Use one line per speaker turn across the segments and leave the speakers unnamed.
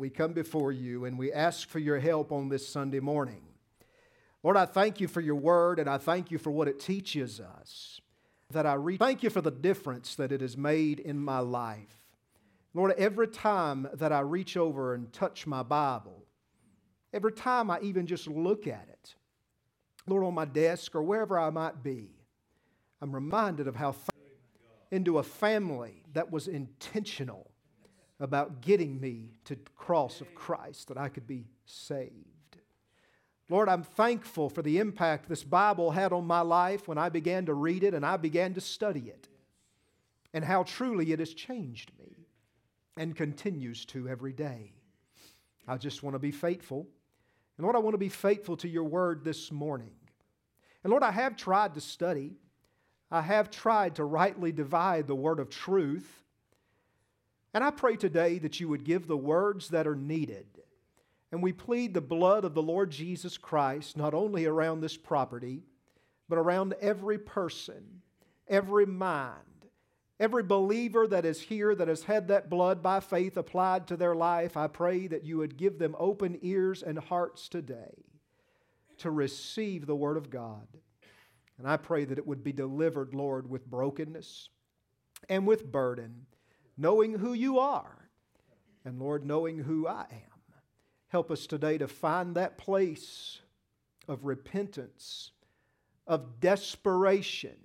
we come before you and we ask for your help on this Sunday morning. Lord, I thank you for your word, and I thank you for what it teaches us. Thank you for the difference that it has made in my life. Lord, every time that I reach over and touch my Bible, every time I even just look at it, Lord, on my desk or wherever I might be, I'm reminded of how into a family that was intentional about getting me to the cross of Christ that I could be saved. Lord, I'm thankful for the impact this Bible had on my life when I began to read it and I began to study it, and how truly it has changed me and continues to every day. I just want to be faithful. And Lord, I want to be faithful to your word this morning. And Lord, I have tried to study. I have tried to rightly divide the word of truth. And I pray today that you would give the words that are needed. And we plead the blood of the Lord Jesus Christ, not only around this property, but around every person, every mind, every believer that is here that has had that blood by faith applied to their life. I pray that you would give them open ears and hearts today to receive the Word of God. And I pray that it would be delivered, Lord, with brokenness and with burden, knowing who you are, and Lord, knowing who I am. Help us today to find that place of repentance, of desperation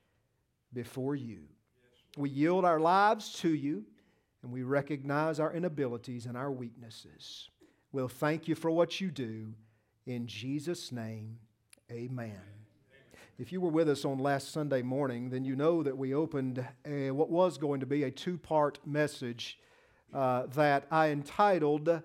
before you. We yield our lives to you, and we recognize our inabilities and our weaknesses. We'll thank you for what you do. In Jesus' name, amen. If you were with us on last Sunday morning, then you know that we opened what was going to be a two-part message that I entitled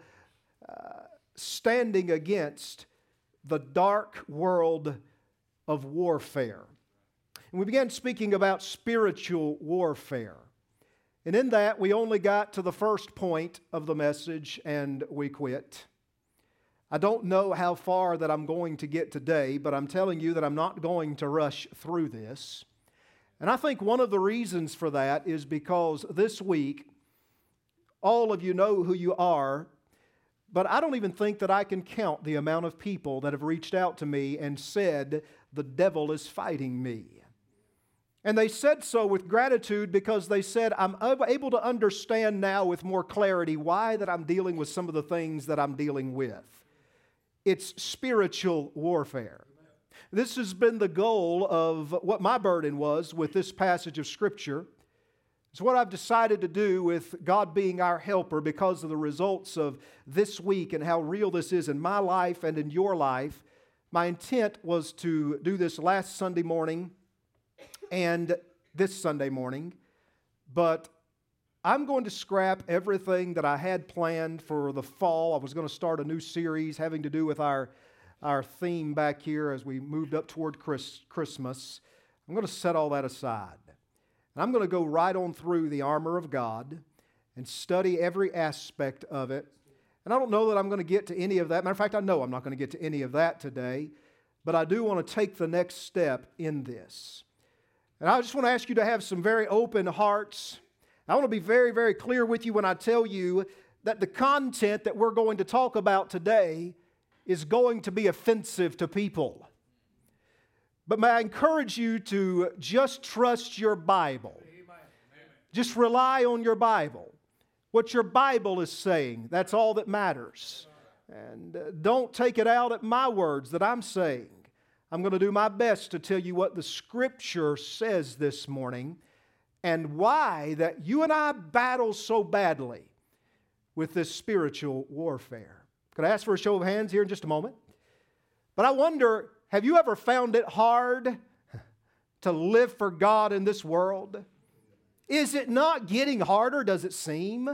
Standing Against the Dark World of Warfare. And we began speaking about spiritual warfare. And in that, we only got to the first point of the message and we quit. I don't know how far that I'm going to get today, but I'm telling you that I'm not going to rush through this. And I think one of the reasons for that is because this week, all of you know who you are, but I don't even think that I can count the amount of people that have reached out to me and said, the devil is fighting me. And they said so with gratitude because they said, I'm able to understand now with more clarity why that I'm dealing with some of the things that I'm dealing with. It's spiritual warfare. This has been the goal of what my burden was with this passage of Scripture. It's what I've decided to do with God being our helper because of the results of this week and how real this is in my life and in your life. My intent was to do this last Sunday morning and this Sunday morning, but I'm going to scrap everything that I had planned for the fall. I was going to start a new series having to do with our theme back here as we moved up toward Christmas. I'm going to set all that aside. And I'm going to go right on through the armor of God and study every aspect of it. And I don't know that I'm going to get to any of that. Matter of fact, I know I'm not going to get to any of that today. But I do want to take the next step in this. And I just want to ask you to have some very open hearts. I want to be very, very clear with you when I tell you that the content that we're going to talk about today is going to be offensive to people. But may I encourage you to just trust your Bible. Just rely on your Bible. What your Bible is saying, that's all that matters. And don't take it out at my words that I'm saying. I'm going to do my best to tell you what the Scripture says this morning and why that you and I battle so badly with this spiritual warfare. Could I ask for a show of hands here in just a moment? But I wonder, have you ever found it hard to live for God in this world? Is it not getting harder, does it seem?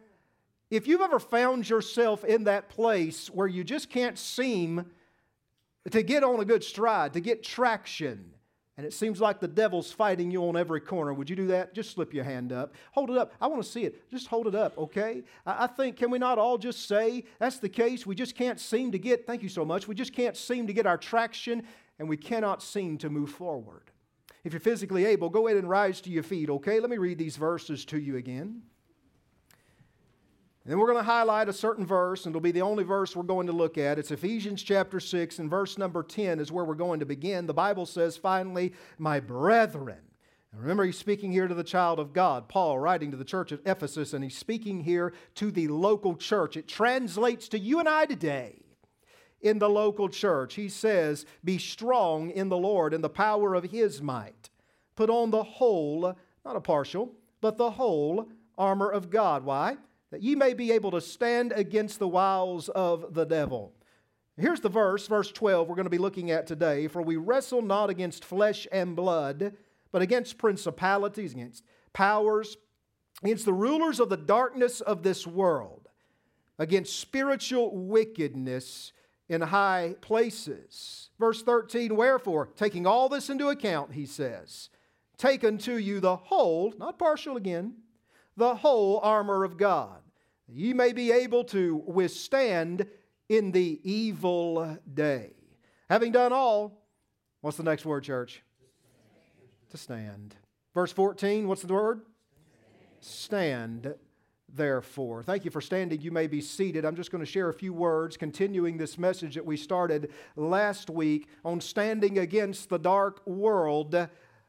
If you've ever found yourself in that place where you just can't seem to get on a good stride, to get traction, and it seems like the devil's fighting you on every corner, would you do that? Just slip your hand up. Hold it up. I want to see it. Just hold it up, okay? I think, can we not all just say, that's the case, we just can't seem to get, thank you so much, we just can't seem to get our traction, and we cannot seem to move forward. If you're physically able, go ahead and rise to your feet, okay? Let me read these verses to you again. And then we're going to highlight a certain verse, and it'll be the only verse we're going to look at. It's Ephesians chapter 6, and verse number 10 is where we're going to begin. The Bible says, finally, my brethren. And remember, he's speaking here to the child of God, Paul, writing to the church at Ephesus, and he's speaking here to the local church. It translates to you and I today in the local church. He says, be strong in the Lord and the power of His might. Put on the whole, not a partial, but the whole armor of God. Why? That ye may be able to stand against the wiles of the devil. Here's the verse 12 we're going to be looking at today. For we wrestle not against flesh and blood, but against principalities, against powers, against the rulers of the darkness of this world, against spiritual wickedness in high places. Verse 13, wherefore, taking all this into account, he says, take unto you the whole, not partial again, the whole armor of God, that ye may be able to withstand in the evil day. Having done all, what's the next word, church? To stand. Verse 14, what's the word? Stand, therefore. Thank you for standing. You may be seated. I'm just going to share a few words, continuing this message that we started last week on standing against the dark world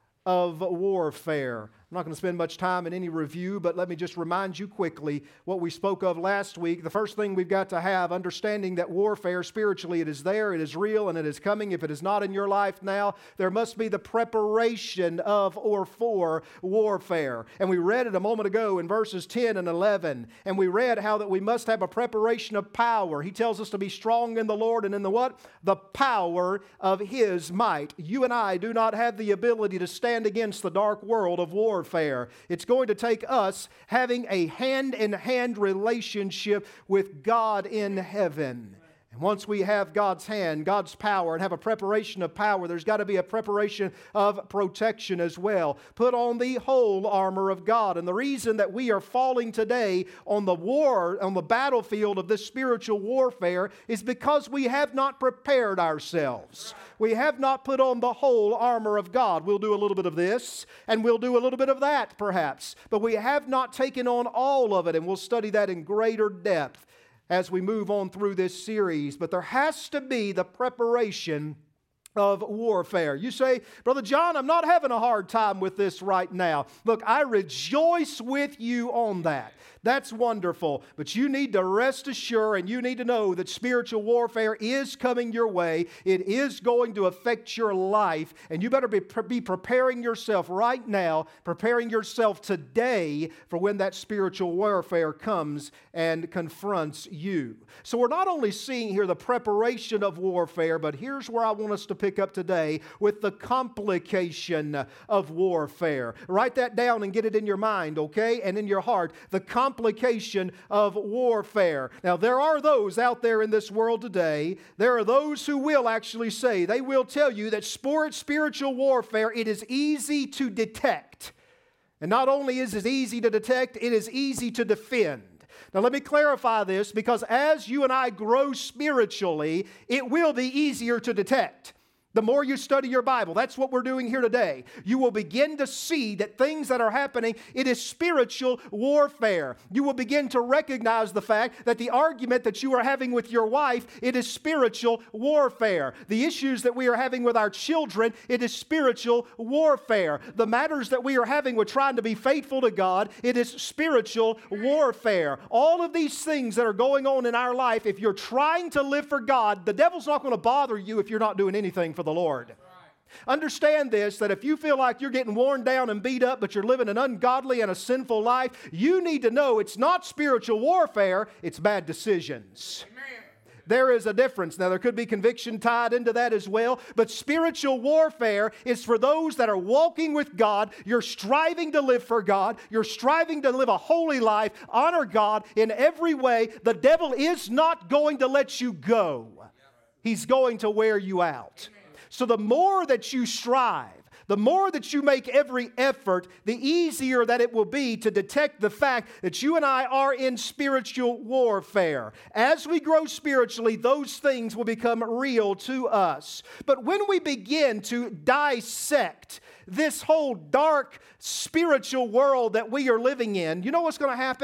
of warfare. I'm not going to spend much time in any review, but let me just remind you quickly what we spoke of last week. The first thing we've got to have, understanding that warfare spiritually, it is there, it is real, and it is coming. If it is not in your life now, there must be the preparation of or for warfare. And we read it a moment ago in verses 10 and 11, and we read how that we must have a preparation of power. He tells us to be strong in the Lord and in the what? The power of His might. You and I do not have the ability to stand against the dark world of warfare. It's going to take us having a hand-in-hand relationship with God in heaven. And once we have God's hand, God's power, and have a preparation of power, there's got to be a preparation of protection as well. Put on the whole armor of God. And the reason that we are falling today on the battlefield of this spiritual warfare is because we have not prepared ourselves. We have not put on the whole armor of God. We'll do a little bit of this, and we'll do a little bit of that, perhaps. But we have not taken on all of it, and we'll study that in greater depth as we move on through this series. But there has to be the preparation of warfare. You say, Brother John, I'm not having a hard time with this right now. Look, I rejoice with you on that. That's wonderful. But you need to rest assured, and you need to know that spiritual warfare is coming your way. It is going to affect your life, and you better be preparing yourself right now, preparing yourself today for when that spiritual warfare comes and confronts you. So we're not only seeing here the preparation of warfare, but here's where I want us to pick up today with the complication of warfare. Write that down and get it in your mind, okay? And in your heart. The complication of warfare. Now, there are those out there in this world today, there are those who will actually say, they will tell you that spiritual warfare, it is easy to detect. And not only is it easy to detect, it is easy to defend. Now, let me clarify this, because as you and I grow spiritually, it will be easier to detect. The more you study your Bible, that's what we're doing here today. You will begin to see that things that are happening, it is spiritual warfare. You will begin to recognize the fact that the argument that you are having with your wife, it is spiritual warfare. The issues that we are having with our children, it is spiritual warfare. The matters that we are having with trying to be faithful to God, it is spiritual warfare. All of these things that are going on in our life, if you're trying to live for God, the devil's not going to bother you if you're not doing anything for the Lord. Understand this, that if you feel like you're getting worn down and beat up, but you're living an ungodly and a sinful life, you need to know it's not spiritual warfare, it's bad decisions. Amen. There is a difference. Now, there could be conviction tied into that as well, but spiritual warfare is for those that are walking with God. You're striving to live for God. You're striving to live a holy life, honor God in every way. The devil is not going to let you go. He's going to wear you out. So the more that you strive, the more that you make every effort, the easier that it will be to detect the fact that you and I are in spiritual warfare. As we grow spiritually, those things will become real to us. But when we begin to dissect this whole dark spiritual world that we are living in, you know what's going to happen?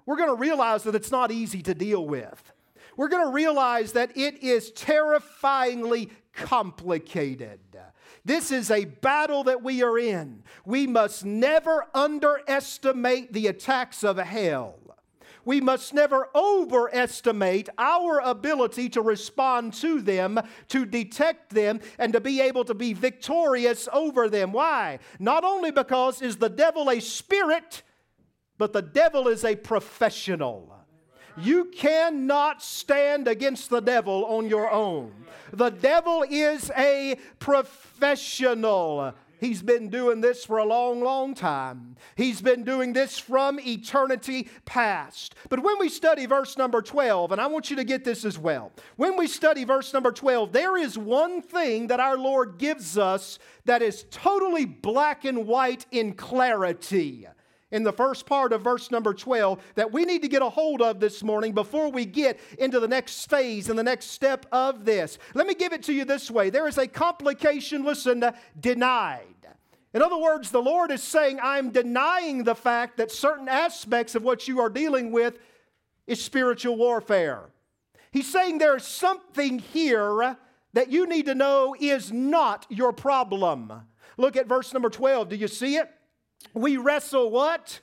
we're going to realize that it's not easy to deal with. We're going to realize that it is terrifyingly complicated. This is a battle that we are in. We must never underestimate the attacks of hell. We must never overestimate our ability to respond to them, to detect them, and to be able to be victorious over them. Why? Not only because is the devil a spirit, but the devil is a professional. You cannot stand against the devil on your own. The devil is a professional. He's been doing this for a long, long time. He's been doing this from eternity past. But when we study verse number 12, and I want you to get this as well. When we study verse number 12, there is one thing that our Lord gives us that is totally black and white in clarity. In the first part of verse number 12 that we need to get a hold of this morning before we get into the next phase and the next step of this. Let me give it to you this way. There is a complication, listen, denied. In other words, the Lord is saying, I'm denying the fact that certain aspects of what you are dealing with is spiritual warfare. He's saying there's something here that you need to know is not your problem. Look at verse number 12. Do you see it? We wrestle what?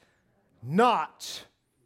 Not.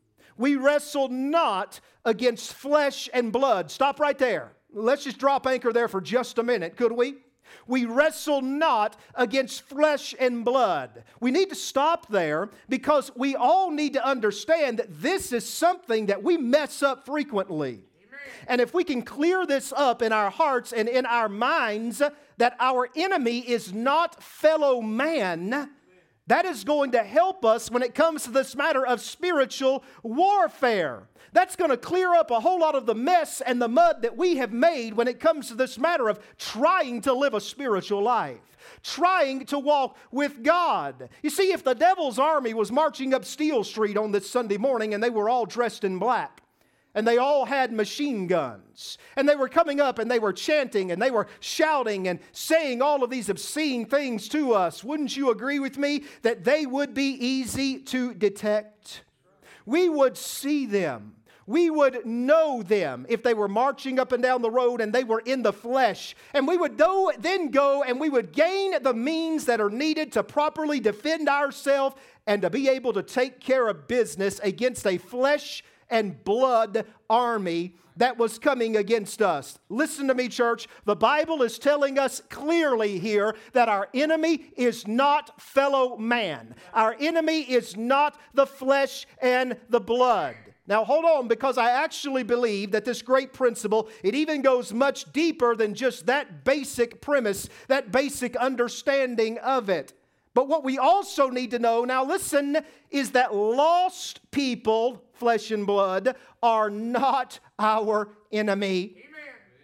We wrestle not against flesh and blood. Stop right there. Let's just drop anchor there for just a minute, could we? We wrestle not against flesh and blood. We need to stop there because we all need to understand that this is something that we mess up frequently. And if we can clear this up in our hearts and in our minds, that our enemy is not fellow man, that is going to help us when it comes to this matter of spiritual warfare. That's going to clear up a whole lot of the mess and the mud that we have made when it comes to this matter of trying to live a spiritual life, trying to walk with God. You see, if the devil's army was marching up Steel Street on this Sunday morning and they were all dressed in black, and they all had machine guns. And they were coming up and they were chanting and they were shouting and saying all of these obscene things to us. Wouldn't you agree with me that they would be easy to detect? We would see them. We would know them if they were marching up and down the road and they were in the flesh. And we would then go and we would gain the means that are needed to properly defend ourselves and to be able to take care of business against a flesh and blood army that was coming against us. Listen to me, church. The Bible is telling us clearly here that our enemy is not fellow man. Our enemy is not the flesh and the blood. Now hold on, because I actually believe that this great principle, it even goes much deeper than just that basic premise, that basic understanding of it. But what we also need to know, now listen, is that lost people, flesh and blood, are not our enemy. Amen.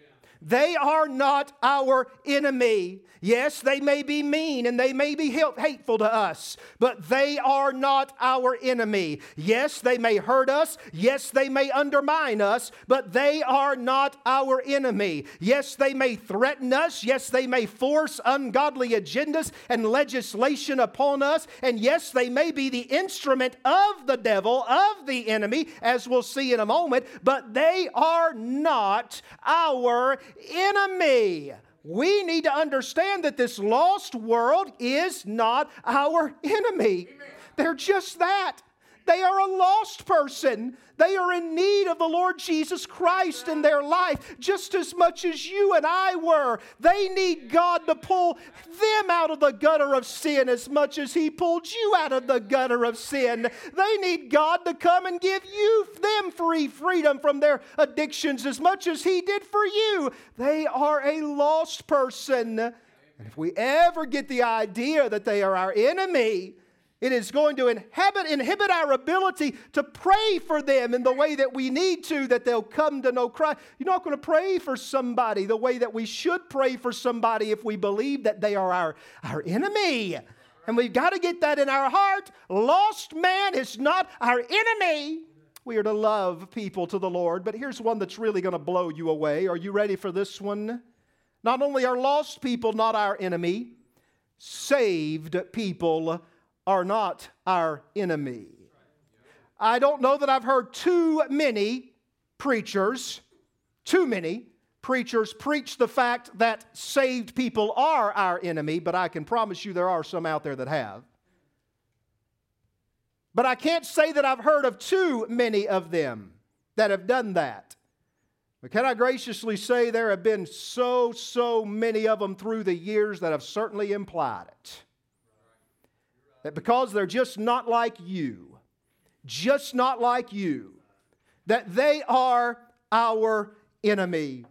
They are not our enemy. Yes, they may be mean and they may be hateful to us, but they are not our enemy. Yes, they may hurt us. Yes, they may undermine us, but they are not our enemy. Yes, they may threaten us. Yes, they may force ungodly agendas and legislation upon us. And yes, they may be the instrument of the devil, of the enemy, as we'll see in a moment, but they are not our enemy. We need to understand that this lost world is not our enemy. Amen. They're just that. They are a lost person. They are in need of the Lord Jesus Christ in their life just as much as you and I were. They need God to pull them out of the gutter of sin as much as He pulled you out of the gutter of sin. They need God to come and give them freedom from their addictions as much as He did for you. They are a lost person. And if we ever get the idea that they are our enemy, it is going to inhibit our ability to pray for them in the way that we need to, that they'll come to know Christ. You're not going to pray for somebody the way that we should pray for somebody if we believe that they are our enemy. And we've got to get that in our heart. Lost man is not our enemy. We are to love people to the Lord. But here's one that's really going to blow you away. Are you ready for this one? Not only are lost people not our enemy, saved people are not our enemy. I don't know that I've heard too many preachers preach the fact that saved people are our enemy, but I can promise you there are some out there that have. But I can't say that I've heard of too many of them that have done that. But can I graciously say there have been so many of them through the years that have certainly implied it. That because they're just not like you, that they are our enemy.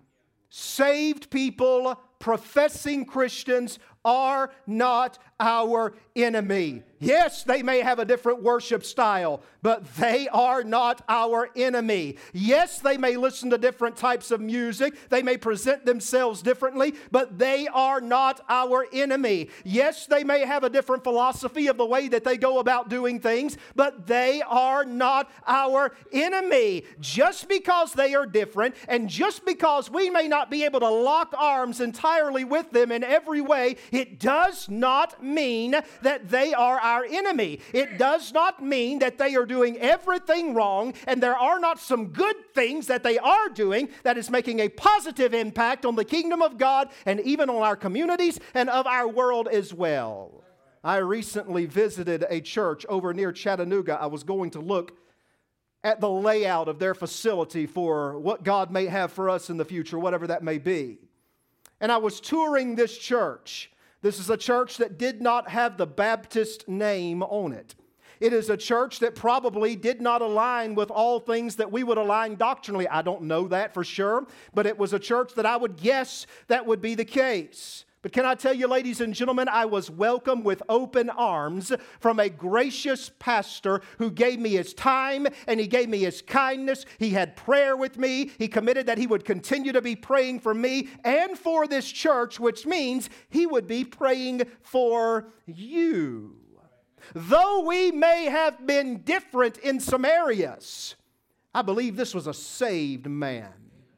Saved people, professing Christians, are not our enemy. Yes, they may have a different worship style, but they are not our enemy. Yes, they may listen to different types of music. They may present themselves differently, but they are not our enemy. Yes, they may have a different philosophy of the way that they go about doing things, but they are not our enemy. Just because they are different, and just because we may not be able to lock arms entirely with them in every way, it does not mean that they are our enemy. It does not mean that they are doing everything wrong and there are not some good things that they are doing that is making a positive impact on the kingdom of God and even on our communities and of our world as well. I recently visited a church over near Chattanooga. I was going to look at the layout of their facility for what God may have for us in the future, whatever that may be. And I was touring this church. This is a church that did not have the Baptist name on it. It is a church that probably did not align with all things that we would align doctrinally. I don't know that for sure, but it was a church that I would guess that would be the case. But can I tell you, ladies and gentlemen, I was welcomed with open arms from a gracious pastor who gave me his time and he gave me his kindness. He had prayer with me. He committed that he would continue to be praying for me and for this church, which means he would be praying for you. Though we may have been different in some areas, I believe this was a saved man.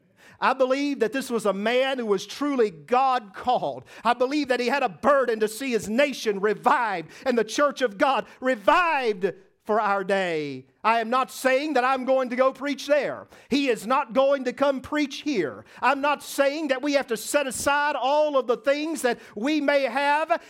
I believe that this was a man who was truly God called. I believe that he had a burden to see his nation revived and the church of God revived for our day. I am not saying that I'm going to go preach there. He is not going to come preach here. I'm not saying that we have to set aside all of the things that we may have,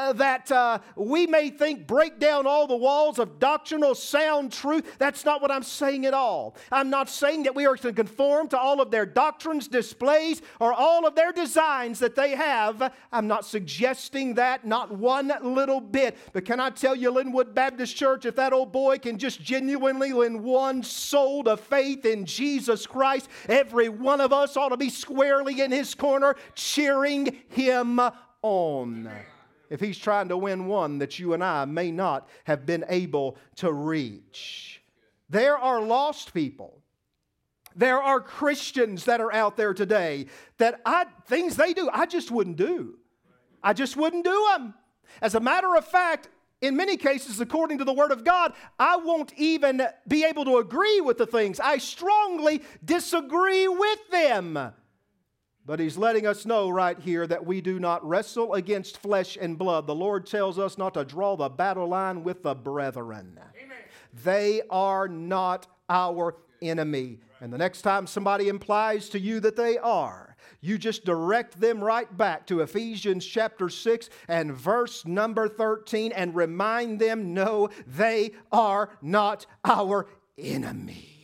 we may think break down all the walls of doctrinal sound truth. That's not what I'm saying at all. I'm not saying that we are to conform to all of their doctrines, displays, or all of their designs that they have. I'm not suggesting that, not one little bit. But can I tell you, Linwood Baptist Church, if that old boy can just genuinely win one soul to faith in Jesus Christ, every one of us ought to be squarely in his corner cheering him on. If he's trying to win one that you and I may not have been able to reach. There are lost people. There are Christians that are out there today that things they do, I just wouldn't do. I just wouldn't do them. As a matter of fact, in many cases, according to the Word of God, I won't even be able to agree with the things. I strongly disagree with them. But He's letting us know right here that we do not wrestle against flesh and blood. The Lord tells us not to draw the battle line with the brethren. Amen. They are not our enemy. And the next time somebody implies to you that they are, you just direct them right back to Ephesians chapter 6 and verse number 13 and remind them, no, they are not our enemy.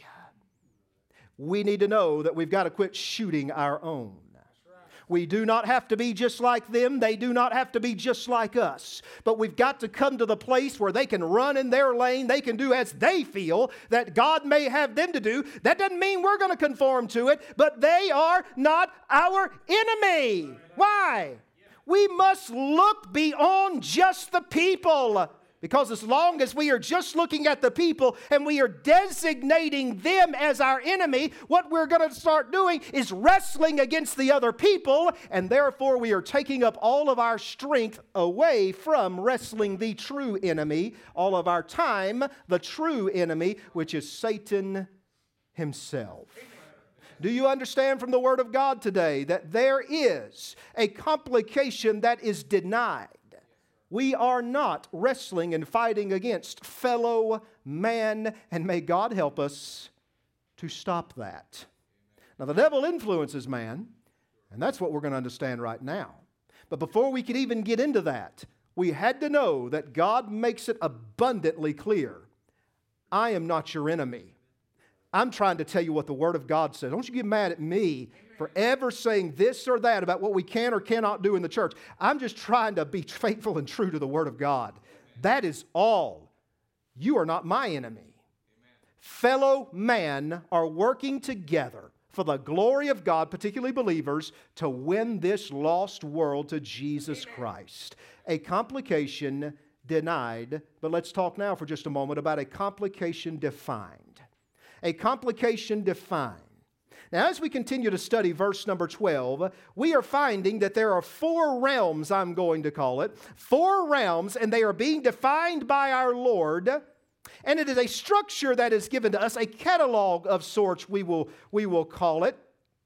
We need to know that we've got to quit shooting our own. We do not have to be just like them. They do not have to be just like us. But we've got to come to the place where they can run in their lane. They can do as they feel that God may have them to do. That doesn't mean we're going to conform to it, but they are not our enemy. Why? We must look beyond just the people. Because as long as we are just looking at the people and we are designating them as our enemy, what we're going to start doing is wrestling against the other people, and therefore we are taking up all of our strength away from wrestling the true enemy, all of our time, the true enemy, which is Satan himself. Do you understand from the Word of God today that there is a complication that is denied we are not wrestling and fighting against fellow man, and may God help us to stop that. Now, the devil influences man, and that's what we're going to understand right now. But before we could even get into that, we had to know that God makes it abundantly clear. I am not your enemy. I'm trying to tell you what the Word of God says. Don't you get mad at me for ever saying this or that about what we can or cannot do in the church. I'm just trying to be faithful and true to the Word of God. That is all. You are not my enemy. Fellow man are working together for the glory of God, particularly believers, to win this lost world to Jesus Christ. A complication denied, but let's talk now for just a moment about a complication defined. A complication defined. Now, as we continue to study verse number 12, we are finding that there are 4 realms, I'm going to call it. 4 realms, and they are being defined by our Lord. And it is a structure that is given to us, a catalog of sorts, we will call it,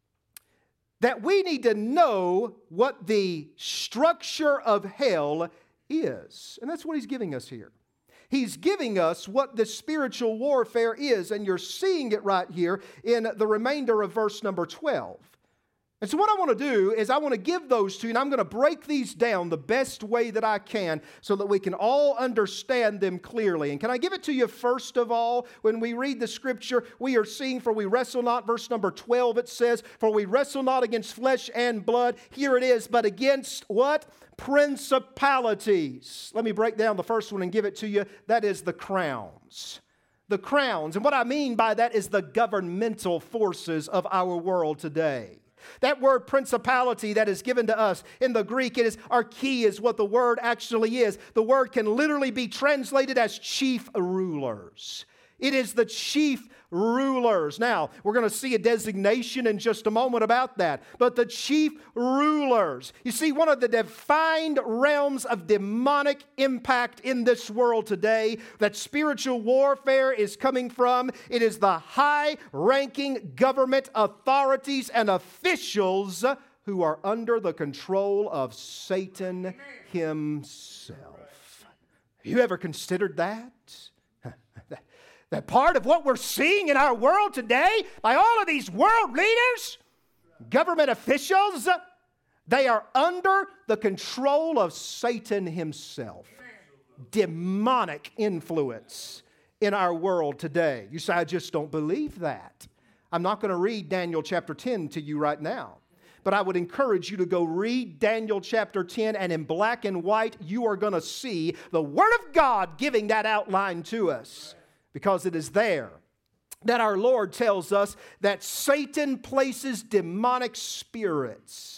that we need to know what the structure of hell is. And that's what he's giving us here. He's giving us what the spiritual warfare is, and you're seeing it right here in the remainder of verse number 12. And so what I want to do is I want to give those to you, and I'm going to break these down the best way that I can so that we can all understand them clearly. And can I give it to you first of all? When we read the scripture, we are seeing, for we wrestle not, verse number 12, it says, for we wrestle not against flesh and blood. Here it is, but against what? Principalities. Let me break down the first one and give it to you. That is the crowns. The crowns. And what I mean by that is the governmental forces of our world today. That word principality that is given to us in the Greek, it is archie is what the word actually is. The word can literally be translated as chief rulers. It is the chief rulers. Now, we're going to see a designation in just a moment about that. But the chief rulers. You see, one of the defined realms of demonic impact in this world today that spiritual warfare is coming from, it is the high-ranking government authorities and officials who are under the control of Satan himself. Have you ever considered that? That part of what we're seeing in our world today by all of these world leaders, government officials, they are under the control of Satan himself. Demonic influence in our world today. You say, I just don't believe that. I'm not going to read Daniel chapter 10 to you right now. But I would encourage you to go read Daniel chapter 10, and in black and white, you are going to see the Word of God giving that outline to us. Because it is there that our Lord tells us that Satan places demonic spirits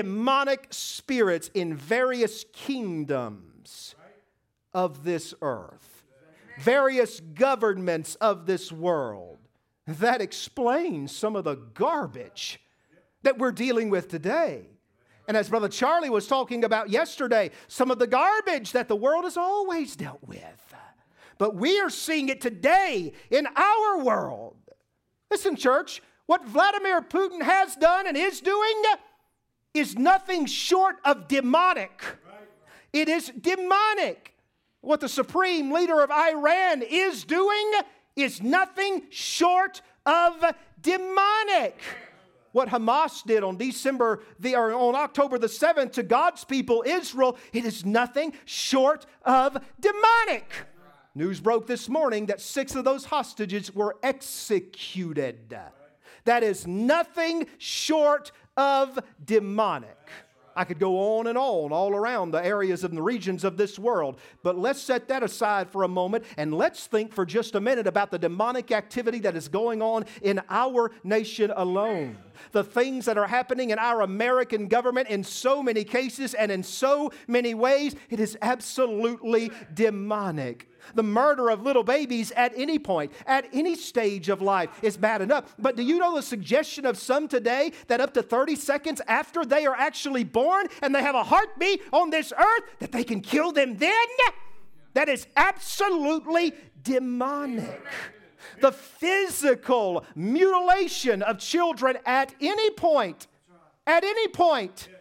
in various kingdoms of this earth, various governments of this world. That explains some of the garbage that we're dealing with today. And as Brother Charlie was talking about yesterday, some of the garbage that the world has always dealt with. But we are seeing it today in our world. Listen, church, what Vladimir Putin has done and is doing is nothing short of demonic. It is demonic. What the supreme leader of Iran is doing is nothing short of demonic. What Hamas did on October the 7th to God's people, Israel, it is nothing short of demonic. News broke this morning that 6 of those hostages were executed. That is nothing short of demonic. I could go on and on all around the areas and the regions of this world. But let's set that aside for a moment and let's think for just a minute about the demonic activity that is going on in our nation alone. The things that are happening in our American government in so many cases and in so many ways, it is absolutely demonic. The murder of little babies at any point, at any stage of life is bad enough. But do you know the suggestion of some today that up to 30 seconds after they are actually born and they have a heartbeat on this earth, that they can kill them then? That is absolutely demonic. The physical mutilation of children at any point,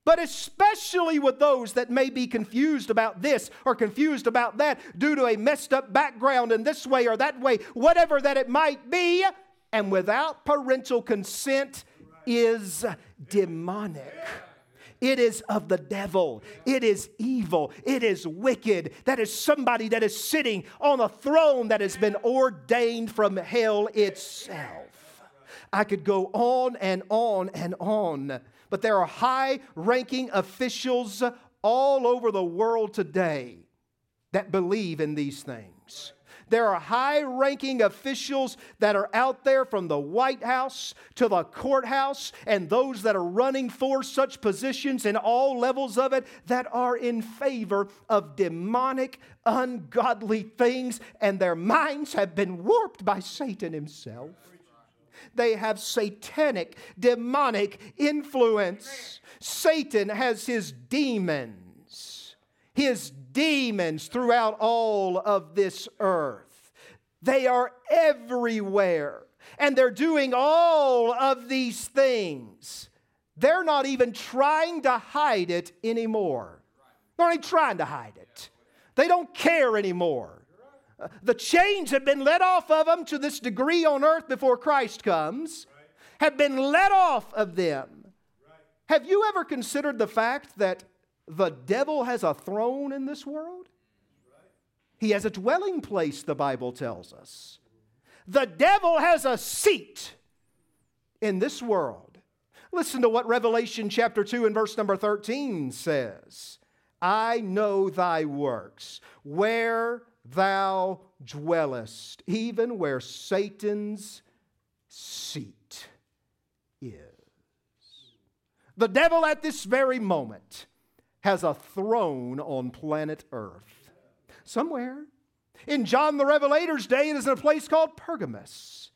but especially with those that may be confused about this or confused about that due to a messed up background in this way or that way, whatever that it might be, and without parental consent is demonic. It is of the devil. It is evil. It is wicked. That is somebody that is sitting on a throne that has been ordained from hell itself. I could go on and on and on. But there are high-ranking officials all over the world today that believe in these things. There are high-ranking officials that are out there from the White House to the courthouse and those that are running for such positions in all levels of it that are in favor of demonic, ungodly things, and their minds have been warped by Satan himself. They have satanic, demonic influence. Satan has his demons throughout all of this earth. They are everywhere, and they're doing all of these things. They're not even trying to hide it anymore. They're not even trying to hide it. They don't care anymore. The chains have been let off of them to this degree on earth before Christ comes, have been let off of them. Have you ever considered the fact that the devil has a throne in this world? He has a dwelling place, the Bible tells us. The devil has a seat in this world. Listen to what Revelation chapter 2 and verse number 13 says. I know thy works, where thou dwellest, even where Satan's seat is. The devil at this very moment has a throne on planet Earth. Somewhere. In John the Revelator's day, it is in a place called Pergamos.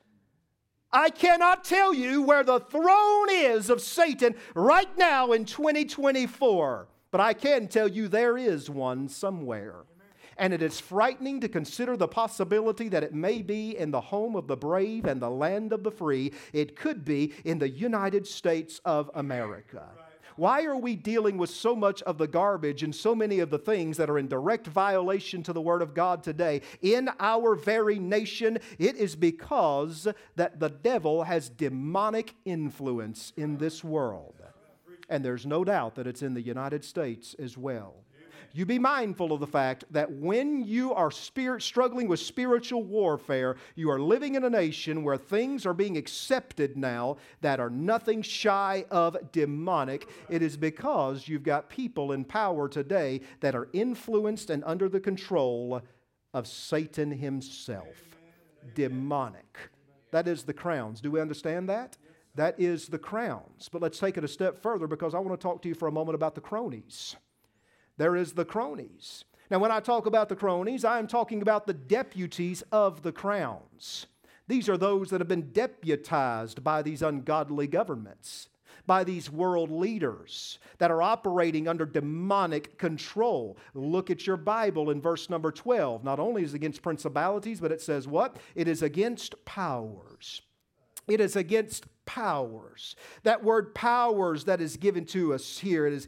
I cannot tell you where the throne is of Satan right now in 2024, but I can tell you there is one somewhere. And it is frightening to consider the possibility that it may be in the home of the brave and the land of the free. It could be in the United States of America. Why are we dealing with so much of the garbage and so many of the things that are in direct violation to the Word of God today in our very nation? It is because that the devil has demonic influence in this world. And there's no doubt that it's in the United States as well. You be mindful of the fact that when you are struggling with spiritual warfare, you are living in a nation where things are being accepted now that are nothing shy of demonic. It is because you've got people in power today that are influenced and under the control of Satan himself. Demonic. That is the crowns. Do we understand that? That is the crowns. But let's take it a step further because I want to talk to you for a moment about the cronies. There is the cronies. Now, when I talk about the cronies, I am talking about the deputies of the crowns. These are those that have been deputized by these ungodly governments, by these world leaders that are operating under demonic control. Look at your Bible in verse number 12. Not only is it against principalities, but it says what? It is against powers. It is against powers. That word powers that is given to us here, it is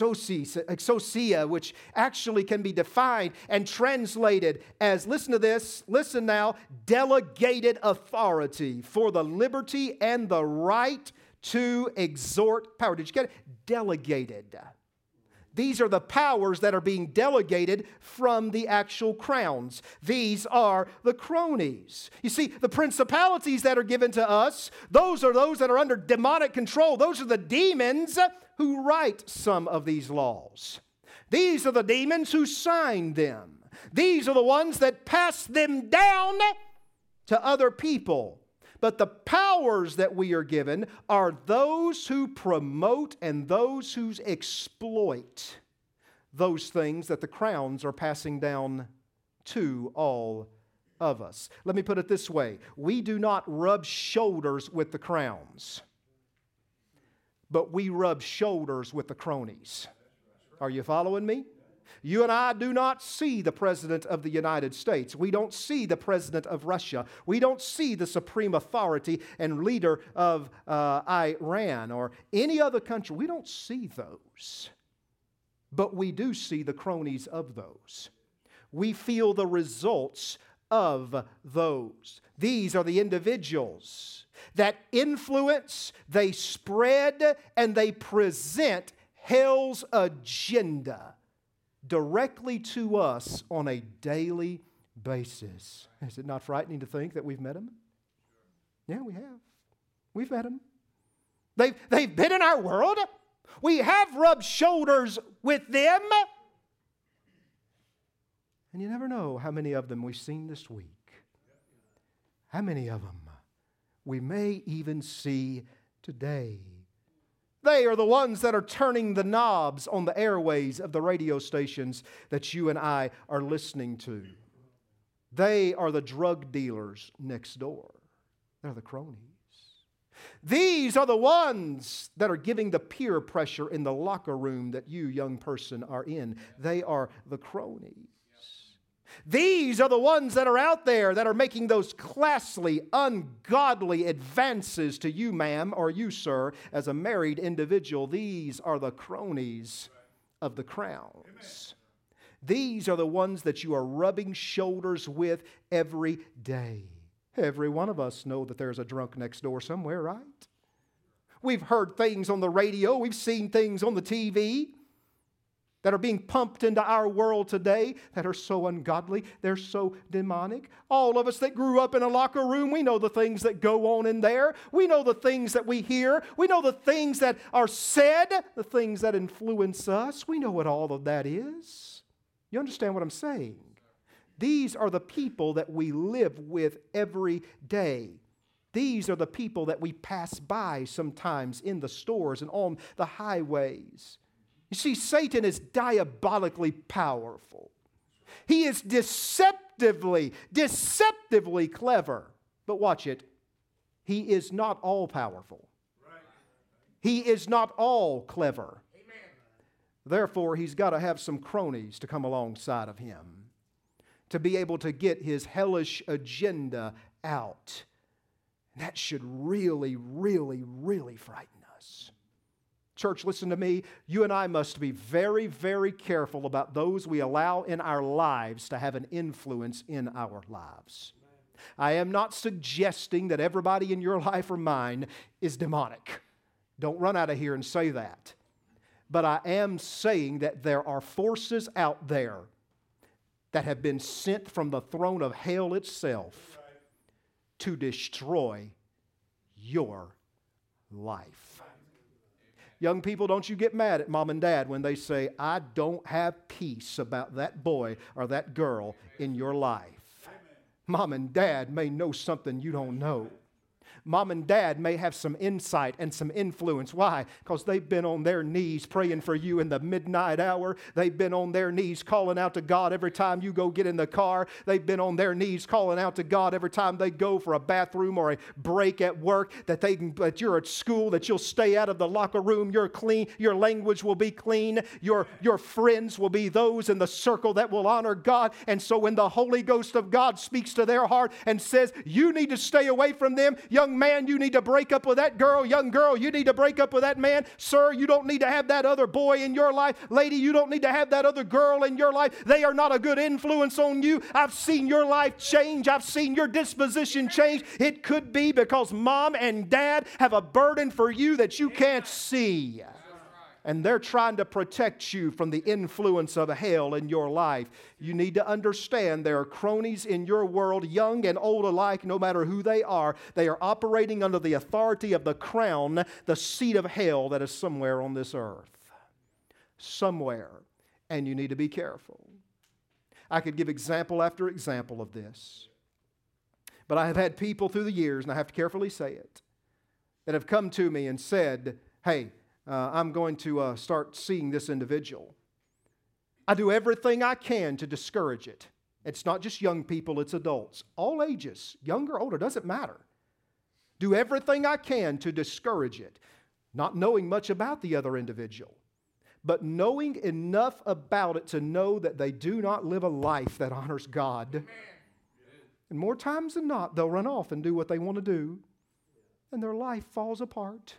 exousia, which actually can be defined and translated as, listen to this, listen now, delegated authority for the liberty and the right to exhort power. Did you get it? Delegated. These are the powers that are being delegated from the actual crowns. These are the cronies. You see, the principalities that are given to us, those are those that are under demonic control. Those are the demons who write some of these laws. These are the demons who sign them. These are the ones that pass them down to other people. But the powers that we are given are those who promote and those who exploit those things that the crowns are passing down to all of us. Let me put it this way. We do not rub shoulders with the crowns, but we rub shoulders with the cronies. Are you following me? You and I do not see the President of the United States. We don't see the President of Russia. We don't see the supreme authority and leader of Iran or any other country. We don't see those. But we do see the cronies of those. We feel the results of those. These are the individuals that influence, they spread, and they present hell's agenda directly to us on a daily basis. Is it not frightening to think that we've met them? Yeah, we have. We've met them. They've been in our world. We have rubbed shoulders with them. And you never know how many of them we've seen this week. How many of them we may even see today. They are the ones that are turning the knobs on the airways of the radio stations that you and I are listening to. They are the drug dealers next door. They're the cronies. These are the ones that are giving the peer pressure in the locker room that you, young person, are in. They are the cronies. These are the ones that are out there that are making those classily, ungodly advances to you, ma'am, or you, sir, as a married individual. These are the cronies of the crowns. These are the ones that you are rubbing shoulders with every day. Every one of us know that there's a drunk next door somewhere, right? We've heard things on the radio. We've seen things on the TV that are being pumped into our world today that are so ungodly. They're so demonic. All of us that grew up in a locker room, we know the things that go on in there. We know the things that we hear. We know the things that are said, the things that influence us. We know what all of that is. You understand what I'm saying? These are the people that we live with every day. These are the people that we pass by sometimes in the stores and on the highways. You see, Satan is diabolically powerful. He is deceptively clever. But watch it. He is not all powerful. He is not all clever. Therefore, he's got to have some cronies to come alongside of him to be able to get his hellish agenda out. That should really, really, really frighten us. Church, listen to me. You and I must be very, very careful about those we allow in our lives to have an influence in our lives. I am not suggesting that everybody in your life or mine is demonic. Don't run out of here and say that. But I am saying that there are forces out there that have been sent from the throne of hell itself to destroy your life. Young people, don't you get mad at mom and dad when they say, I don't have peace about that boy or that girl in your life. Mom and dad may know something you don't know. Mom and dad may have some insight and some influence. Why? Because they've been on their knees praying for you in the midnight hour. They've been on their knees calling out to God every time you go get in the car. They've been on their knees calling out to God every time they go for a bathroom or a break at work, that you're at school, that you'll stay out of the locker room, you're clean, your language will be clean, your friends will be those in the circle that will honor God. And so when the Holy Ghost of God speaks to their heart and says, you need to stay away from them, young man, you need to break up with that girl. Young girl, you need to break up with that man. Sir, you don't need to have that other boy in your life. Lady, you don't need to have that other girl in your life. They are not a good influence on you. I've seen your life change. I've seen your disposition change. It could be because mom and dad have a burden for you that you can't see. And they're trying to protect you from the influence of hell in your life. You need to understand there are cronies in your world, young and old alike, no matter who they are. They are operating under the authority of the crown, the seat of hell that is somewhere on this earth. Somewhere. And you need to be careful. I could give example after example of this. But I have had people through the years, and I have to carefully say it, that have come to me and said, hey, I'm going to start seeing this individual. I do everything I can to discourage it. It's not just young people, it's adults. All ages, younger, older, doesn't matter. Do everything I can to discourage it, not knowing much about the other individual. but knowing enough about it to know that they do not live a life that honors God. And more times than not, they'll run off and do what they want to do, and their life falls apart.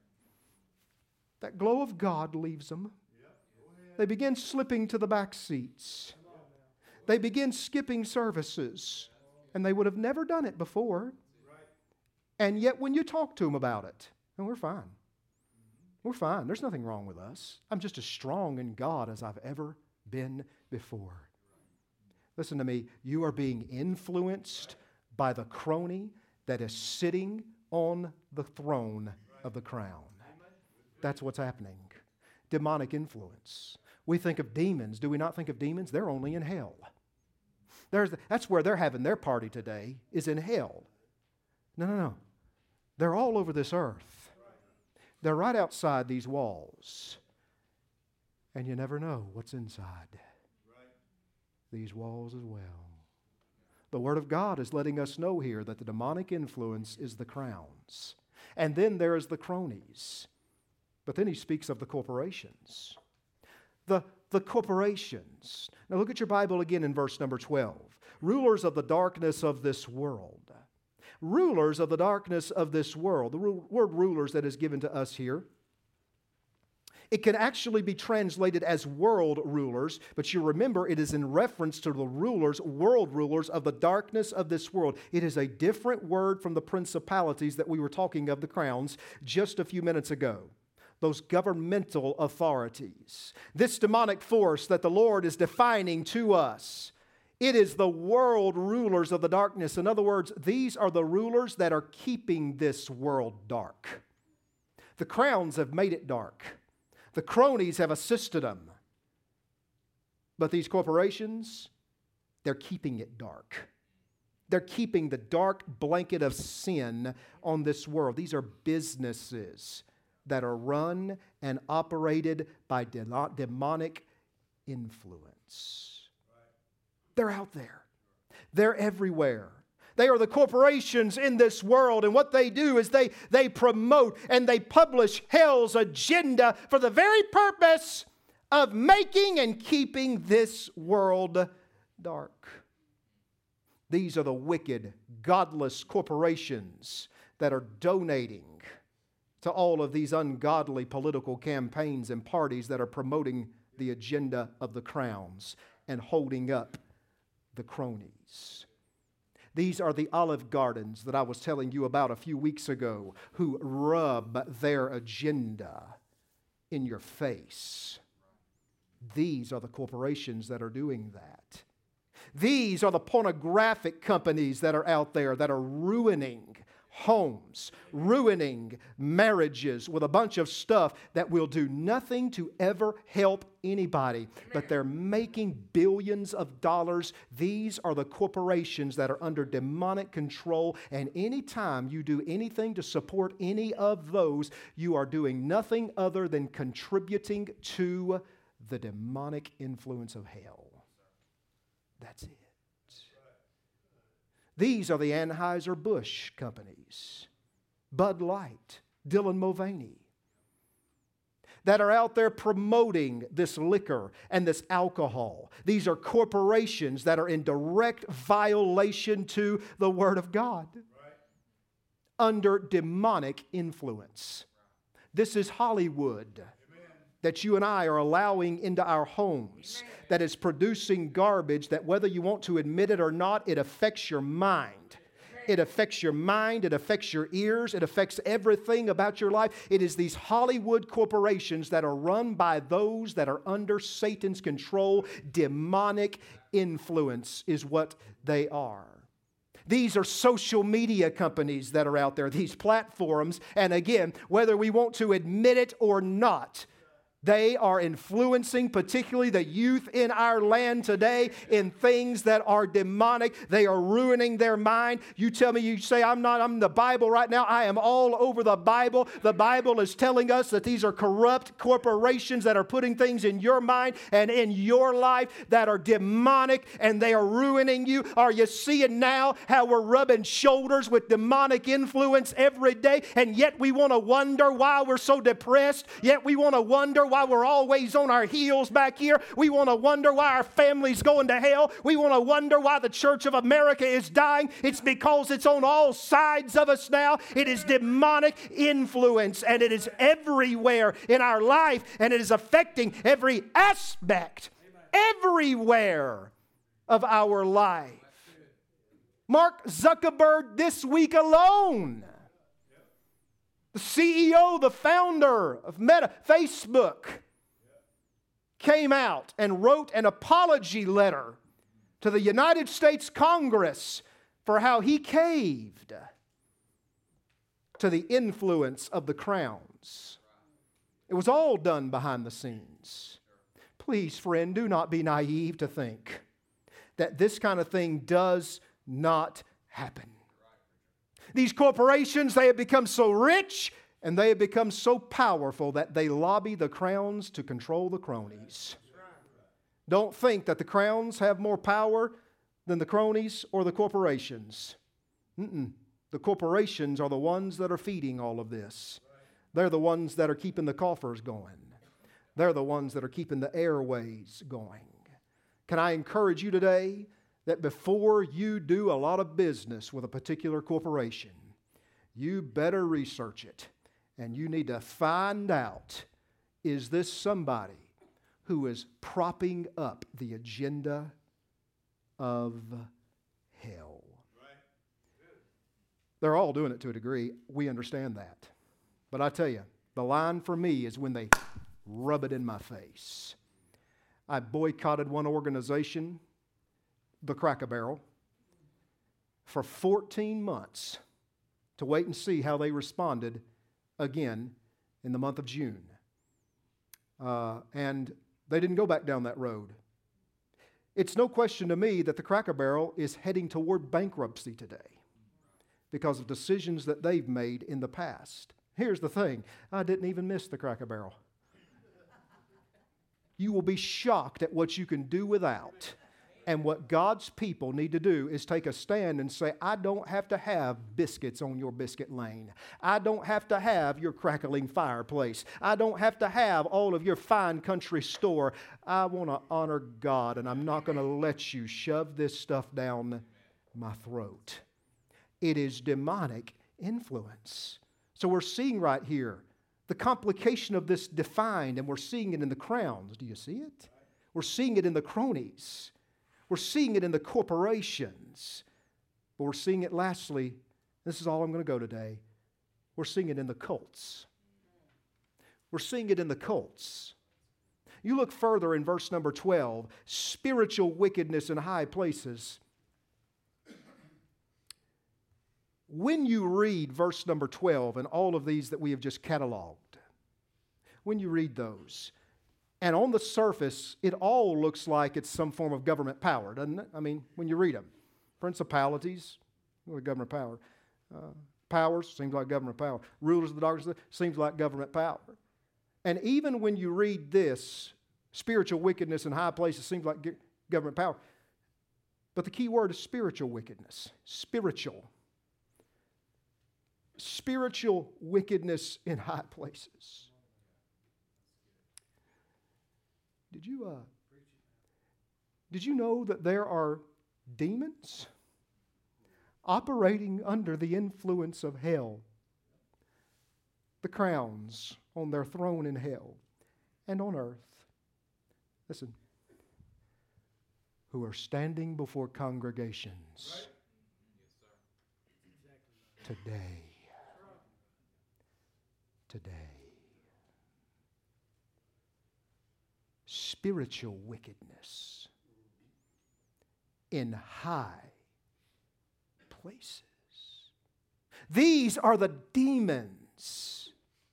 That glow of God leaves them. They begin slipping to the back seats. They begin skipping services, and they would have never done it before. And yet when you talk to them about it, and we're fine. We're fine. There's nothing wrong with us. I'm just as strong in God as I've ever been before. Listen to me. You are being influenced by the crony that is sitting on the throne of the crown. That's what's happening. Demonic influence. We think of demons. Do we not think of demons? They're only in hell. That's where they're having their party today, is in hell. No. They're all over this earth. They're right outside these walls. And you never know what's inside these walls as well. The Word of God is letting us know here that the demonic influence is the crowns. And then there is the cronies. But then he speaks of the corporations. The corporations. Now look at your Bible again in verse number 12. Rulers of the darkness of this world. Rulers of the darkness of this world. The word rulers that is given to us here, it can actually be translated as world rulers, but you remember it is in reference to the rulers, world rulers of the darkness of this world. It is a different word from the principalities that we were talking of, the crowns, just a few minutes ago. Those governmental authorities. This demonic force that the Lord is defining to us, it is the world rulers of the darkness. In other words, these are the rulers that are keeping this world dark. The crowns have made it dark. The cronies have assisted them. But these corporations, they're keeping it dark. They're keeping the dark blanket of sin on this world. These are businesses that are run and operated by demonic influence. They're out there. They're everywhere. They are the corporations in this world, and what they do is they promote and they publish hell's agenda for the very purpose of making and keeping this world dark. These are the wicked, godless corporations that are donating to all of these ungodly political campaigns and parties that are promoting the agenda of the crowns and holding up the cronies. These are the Olive Gardens that I was telling you about a few weeks ago, who rub their agenda in your face. These are the corporations that are doing that. These are the pornographic companies that are out there that are ruining homes, ruining marriages with a bunch of stuff that will do nothing to ever help anybody, but they're making billions of dollars. These are the corporations that are under demonic control, and anytime you do anything to support any of those, you are doing nothing other than contributing to the demonic influence of hell. That's it. These are the Anheuser-Busch companies, Bud Light, Dylan Mulvaney, that are out there promoting this liquor and this alcohol. These are corporations that are in direct violation to the Word of God, under demonic influence. This is Hollywood that you and I are allowing into our homes, that is producing garbage that, whether you want to admit it or not, it affects your mind. It affects your mind, it affects your ears, it affects everything about your life. It is these Hollywood corporations that are run by those that are under Satan's control. Demonic influence is what they are. These are social media companies that are out there, these platforms, and again, whether we want to admit it or not, they are influencing particularly the youth in our land today in things that are demonic. They are ruining their mind. You tell me, you say, I'm in the Bible right now. I am all over the Bible. The Bible is telling us that these are corrupt corporations that are putting things in your mind and in your life that are demonic, and they are ruining you. Are you seeing now how we're rubbing shoulders with demonic influence every day, and yet we want to wonder why we're so depressed, yet we want to wonder why we're always on our heels back here. We want to wonder why our family's going to hell. We want to wonder why the Church of America is dying. It's because it's on all sides of us now. It is demonic influence, and it is everywhere in our life, and it is affecting every aspect, everywhere of our life. Mark Zuckerberg this week alone, the CEO, the founder of Meta, Facebook, came out and wrote an apology letter to the United States Congress for how he caved to the influence of the crowns. It was all done behind the scenes. Please, friend, do not be naive to think that this kind of thing does not happen. These corporations, they have become so rich and they have become so powerful that they lobby the crowns to control the cronies. Don't think that the crowns have more power than the cronies or the corporations. The corporations are the ones that are feeding all of this. They're the ones that are keeping the coffers going. They're the ones that are keeping the airways going. Can I encourage you today that before you do a lot of business with a particular corporation, you better research it, and you need to find out, is this somebody who is propping up the agenda of hell? They're all doing it to a degree. We understand that. But I tell you, the line for me is when they rub it in my face. I boycotted one organization, the Cracker Barrel, for 14 months to wait and see how they responded again in the month of June. And they didn't go back down that road. It's no question to me that the Cracker Barrel is heading toward bankruptcy today because of decisions that they've made in the past. Here's the thing, I didn't even miss the Cracker Barrel. You will be shocked at what you can do without. And what God's people need to do is take a stand and say, I don't have to have biscuits on your biscuit lane. I don't have to have your crackling fireplace. I don't have to have all of your fine country store. I want to honor God, and I'm not going to let you shove this stuff down my throat. It is demonic influence. So we're seeing right here the complication of this defined, and we're seeing it in the crowns. Do you see it? We're seeing it in the cronies. We're seeing it in the corporations. But we're seeing it lastly, this is all I'm going to go today, we're seeing it in the cults. We're seeing it in the cults. You look further in verse number 12, spiritual wickedness in high places. When you read verse number 12 and all of these that we have just cataloged, when you read those, and on the surface, it all looks like it's some form of government power, doesn't it? I mean, when you read them. Principalities, government power. Powers, seems like government power. Rulers of the darkness, seems like government power. And even when you read this, spiritual wickedness in high places seems like government power. But the key word is spiritual wickedness. Spiritual. Spiritual wickedness in high places. Did you know that there are demons operating under the influence of hell? The crowns on their throne in hell and on earth. Listen, who are standing before congregations today. Spiritual wickedness in high places. These are the demons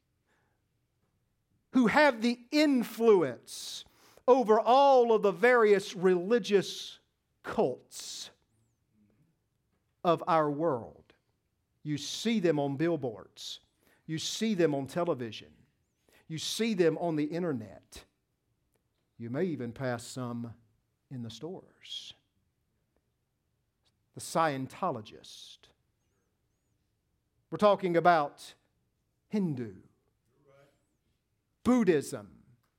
who have the influence over all of the various religious cults of our world. You see them on billboards. You see them on television. You see them on the internet. You may even pass some in the stores. The Scientologist. We're talking about Hindu, Buddhism,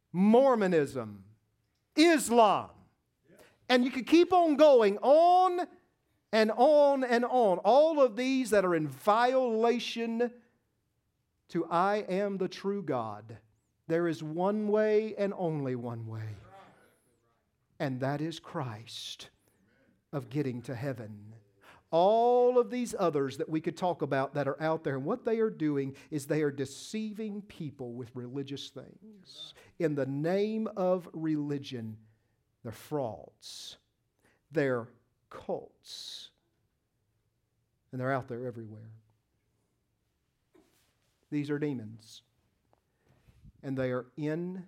Mormonism, Islam. And you could keep on going on and on and on. All of these that are in violation to I am the true God. There is one way and only one way. And that is Christ of getting to heaven. All of these others that we could talk about that are out there, and what they are doing is they are deceiving people with religious things. In the name of religion, they're frauds. They're cults. And they're out there everywhere. These are demons. And they are in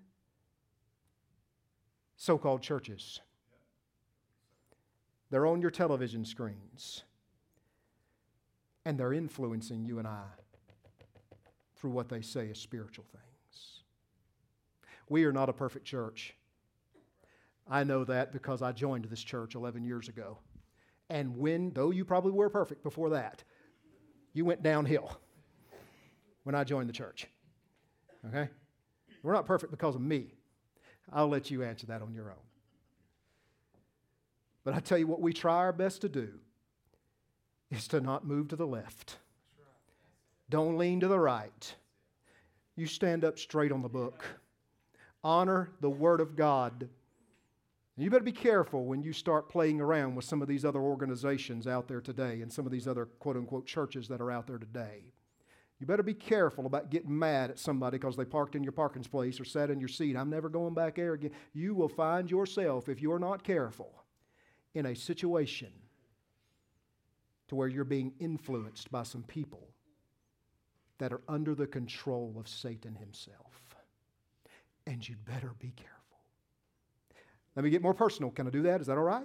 so-called churches. They're on your television screens. And they're influencing you and I through what they say is spiritual things. We are not a perfect church. I know that because I joined this church 11 years ago. And though you probably were perfect before that, you went downhill when I joined the church. Okay? We're not perfect because of me. I'll let you answer that on your own. But I tell you what we try our best to do is to not move to the left. Don't lean to the right. You stand up straight on the book. Honor the Word of God. You better be careful when you start playing around with some of these other organizations out there today and some of these other quote-unquote churches that are out there today. You better be careful about getting mad at somebody because they parked in your parking space or sat in your seat. I'm never going back there again. You will find yourself, if you're not careful, in a situation to where you're being influenced by some people that are under the control of Satan himself. And you'd better be careful. Let me get more personal. Can I do that? Is that all right?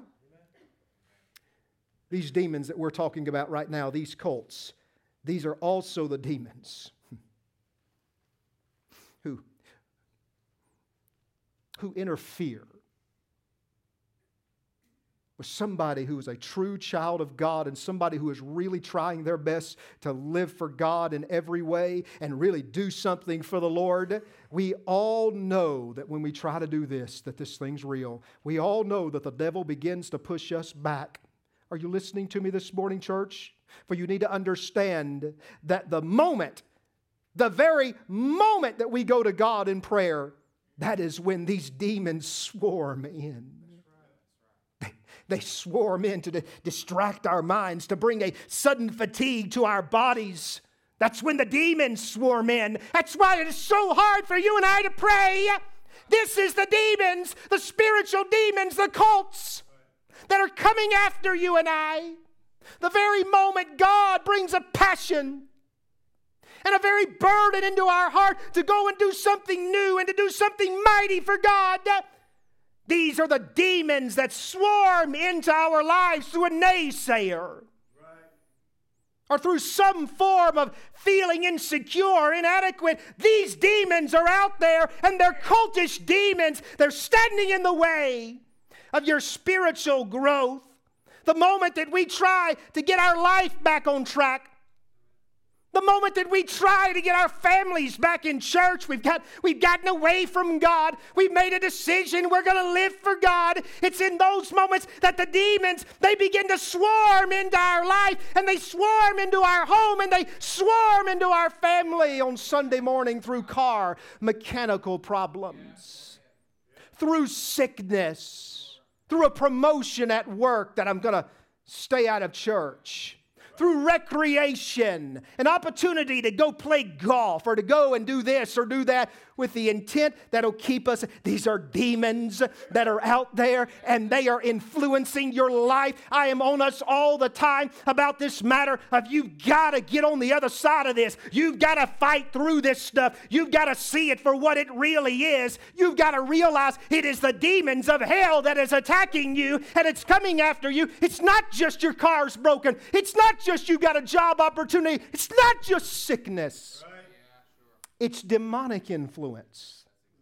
These demons that we're talking about right now, these cults, these are also the demons who interfere with somebody who is a true child of God and somebody who is really trying their best to live for God in every way and really do something for the Lord. We all know that when we try to do this, that this thing's real. We all know that the devil begins to push us back. Are you listening to me this morning, church? For you need to understand that the very moment that we go to God in prayer, that is when these demons swarm in. They swarm in to distract our minds, to bring a sudden fatigue to our bodies. That's when the demons swarm in. That's why it is so hard for you and I to pray. This is the demons, the spiritual demons, the cults that are coming after you and I. The very moment God brings a passion and a very burden into our heart to go and do something new and to do something mighty for God, these are the demons that swarm into our lives through a naysayer. Or through some form of feeling insecure, inadequate. These demons are out there, and they're cultish demons. They're standing in the way of your spiritual growth. The moment that we try to get our life back on track, the moment that we try to get our families back in church, we've gotten away from God. We've made a decision. We're going to live for God. It's in those moments that the demons, they begin to swarm into our life, and they swarm into our home, and they swarm into our family on Sunday morning through car mechanical problems, through sickness, through a promotion at work that I'm going to stay out of church, through recreation, an opportunity to go play golf or to go and do this or do that with the intent that'll keep us. These are demons that are out there, and they are influencing your life. I am on us all the time about this matter of you've got to get on the other side of this. You've got to fight through this stuff. You've got to see it for what it really is. You've got to realize it is the demons of hell that is attacking you, and it's coming after you. It's not just your car's broken. It's not just you got a job opportunity. It's not just sickness. It's demonic influence.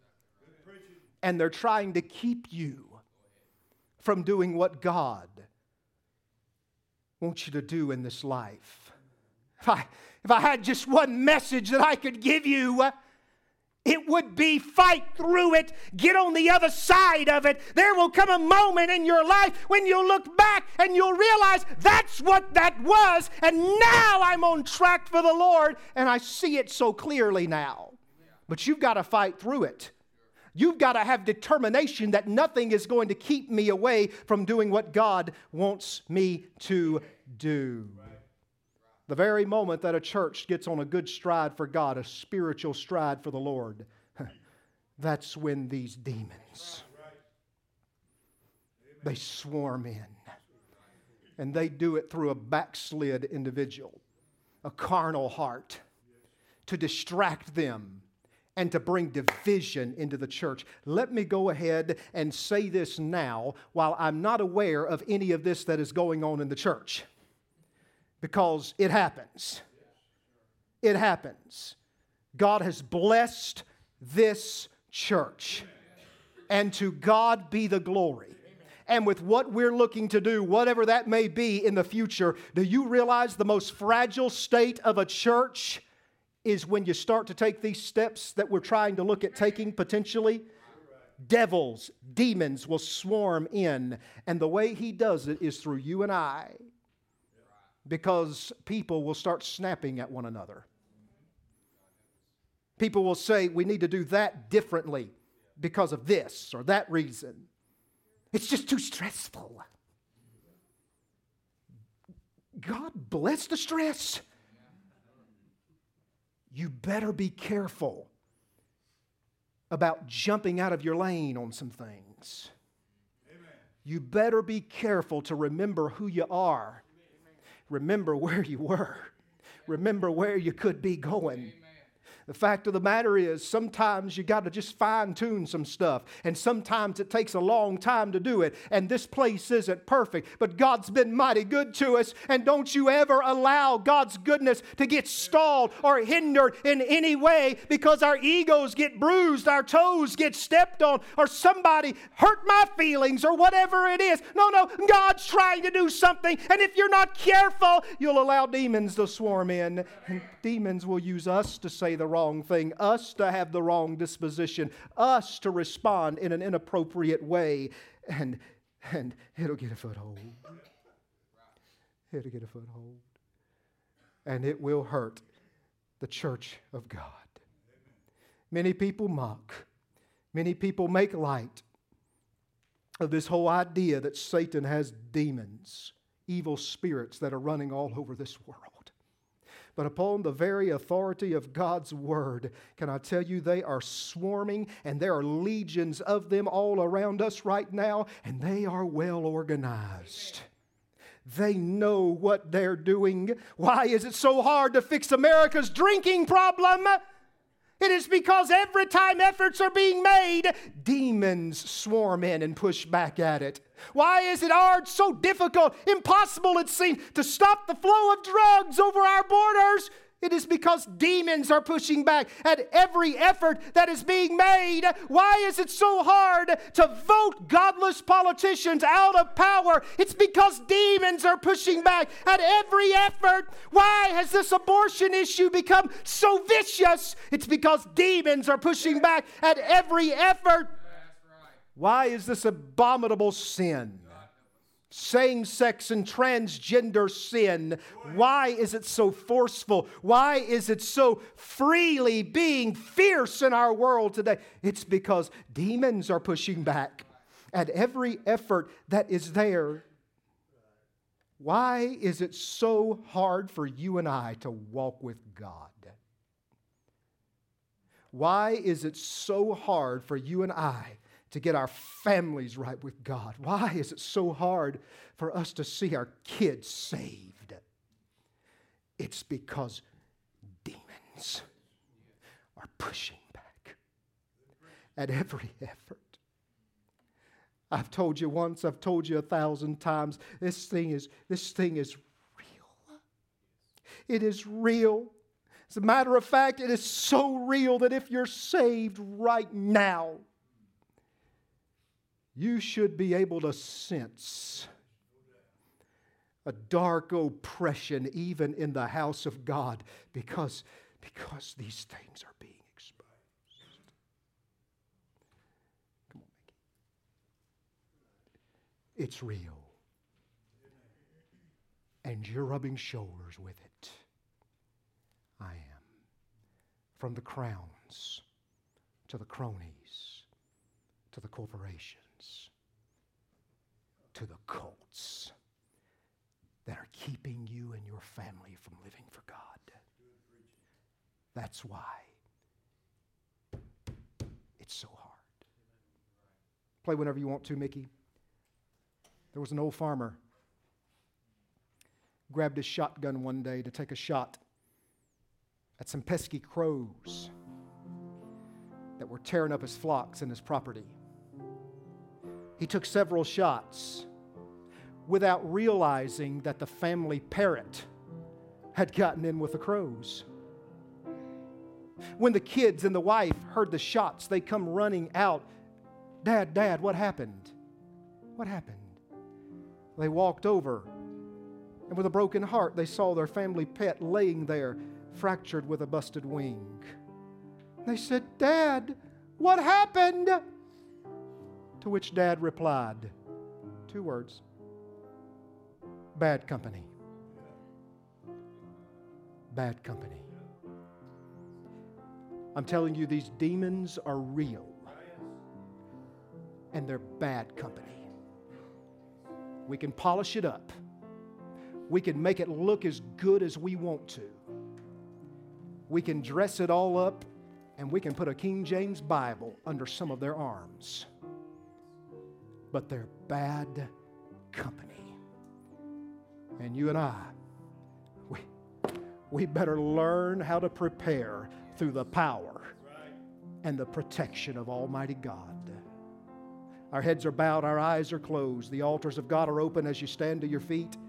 And they're trying to keep you from doing what God wants you to do in this life. If I had just one message that I could give you, It would be fight through it, get on the other side of it. There will come a moment in your life when you'll look back and you'll realize that's what that was, and now I'm on track for the Lord, and I see it so clearly now. But you've got to fight through it. You've got to have determination that nothing is going to keep me away from doing what God wants me to do. The very moment that a church gets on a good stride for God, a spiritual stride for the Lord, that's when these demons, they swarm in. And they do it through a backslid individual, a carnal heart, to distract them and to bring division into the church. Let me go ahead and say this now while I'm not aware of any of this that is going on in the church. Because it happens. It happens. God has blessed this church. And to God be the glory. And with what we're looking to do, whatever that may be in the future, do you realize the most fragile state of a church is when you start to take these steps that we're trying to look at taking potentially? Devils, demons will swarm in. And the way He does it is through you and I. Because people will start snapping at one another. People will say, we need to do that differently because of this or that reason. It's just too stressful. God bless the stress. You better be careful about jumping out of your lane on some things. You better be careful to remember who you are. Remember where you were. Remember where you could be going. The fact of the matter is, sometimes you got to just fine-tune some stuff. And sometimes it takes a long time to do it. And this place isn't perfect. But God's been mighty good to us. And don't you ever allow God's goodness to get stalled or hindered in any way because our egos get bruised, our toes get stepped on, or somebody hurt my feelings or whatever it is. No, God's trying to do something. And if you're not careful, you'll allow demons to swarm in. And demons will use us to say the wrong thing, us to have the wrong disposition, us to respond in an inappropriate way, and it'll get a foothold. It'll get a foothold. And it will hurt the church of God. Many people mock. Many people make light of this whole idea that Satan has demons, evil spirits that are running all over this world. But upon the very authority of God's Word, can I tell you, they are swarming, and there are legions of them all around us right now, and they are well organized. They know what they're doing. Why is it so hard to fix America's drinking problem? It is because every time efforts are being made, demons swarm in and push back at it. Why is it hard, so difficult, impossible it seems, to stop the flow of drugs over our borders? It is because demons are pushing back at every effort that is being made. Why is it so hard to vote godless politicians out of power? It's because demons are pushing back at every effort. Why has this abortion issue become so vicious? It's because demons are pushing back at every effort. Why is this abominable sin? Same-sex and transgender sin. Why is it so forceful? Why is it so freely being fierce in our world today? It's because demons are pushing back at every effort that is there. Why is it so hard for you and I to walk with God? Why is it so hard for you and I to get our families right with God? Why is it so hard for us to see our kids saved? It's because demons are pushing back at every effort. I've told you once, I've told you 1,000 times, this thing is real. It is real. As a matter of fact, it is so real that if you're saved right now, you should be able to sense a dark oppression even in the house of God because these things are being exposed. It's real. And you're rubbing shoulders with it. I am. From the crowns to the cronies to the corporations to the cults that are keeping you and your family from living for God. That's why it's so hard. Play whenever you want to, Mickey. There was an old farmer. Grabbed his shotgun one day to take a shot at some pesky crows that were tearing up his flocks and his property. He took several shots without realizing that the family parrot had gotten in with the crows. When the kids and the wife heard the shots, they come running out. Dad, what happened? What happened? They walked over, and with a broken heart, they saw their family pet laying there, fractured with a busted wing. They said, Dad, what happened? To which Dad replied, 2 words, bad company. Bad company. I'm telling you, these demons are real. And they're bad company. We can polish it up. We can make it look as good as we want to. We can dress it all up, and we can put a King James Bible under some of their arms. But they're bad company. And you and I, we better learn how to prepare through the power and the protection of Almighty God. Our heads are bowed, our eyes are closed. The altars of God are open as you stand to your feet.